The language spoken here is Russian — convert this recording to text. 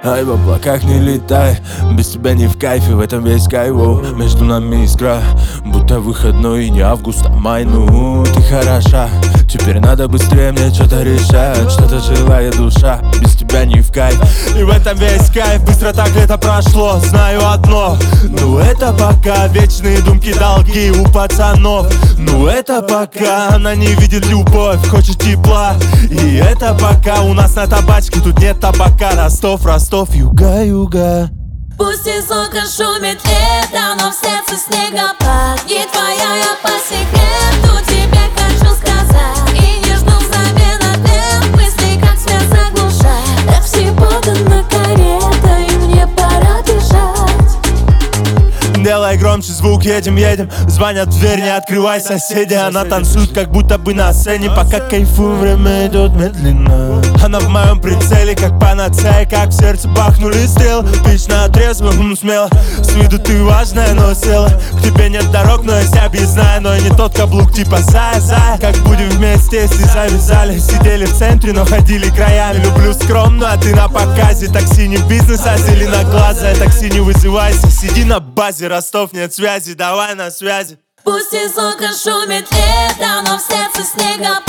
Ай, в облаках не летай, без тебя не в кайфе, в этом весь кайф. Между нами искра, будто выходной, не август, а май. Ну, ты хороша, теперь надо быстрее мне что-то решать. Что-то желает душа, без тебя не в кайф. И в этом весь кайф, быстро так лето прошло. Знаю одно, ну это пока вечные думки, долги у пацанов. Ну это пока она не видит любовь, хочет тепла. И это пока у нас на табачке тут нет табака. Ростов, Ростов, юга, юга. Пусть из окон шумит лето, но в сердце снегопад. Не твоя я по секрету тебе хочу сказать. И не жду взамен ответ, мысли как свет заглушать. Такси подана карета, и мне пора бежать. Делай громче звук, едем, едем. Звонят в дверь, не открывай, соседи. Она танцует, как будто бы на сцене. Пока кайфую, время идет медленно. Она в моем прицеле, как панацея. Как в сердце бахнули стрелы. Вечно трезво, смело. С виду ты важная, но села. К тебе нет дорог, но есть объездная. Но я не тот каблук, типа зая, зая. Как будем вместе, если завязали. Сидели в центре, но ходили краями. Люблю скромно, а ты на показе. Такси не бизнес, а зеленоглазая. Такси не вызывайся, сиди на базе. Ростов, нет связи, давай на связи. Пусть из окон шумит лето, но в сердце снегопад.